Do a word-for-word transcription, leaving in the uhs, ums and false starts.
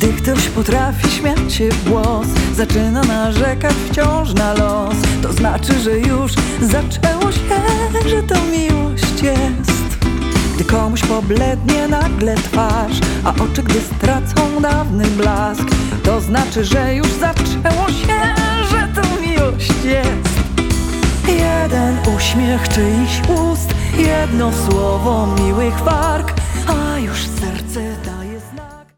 Gdy ktoś potrafi śmiać się w głos, zaczyna narzekać wciąż na los, to znaczy, że już zaczęło się, że to miłość jest. Gdy komuś poblednie nagle twarz, a oczy gdy stracą dawny blask, to znaczy, że już zaczęło się, że to miłość jest. Jeden uśmiech czyichś ust, jedno słowo miłych warg, a już serce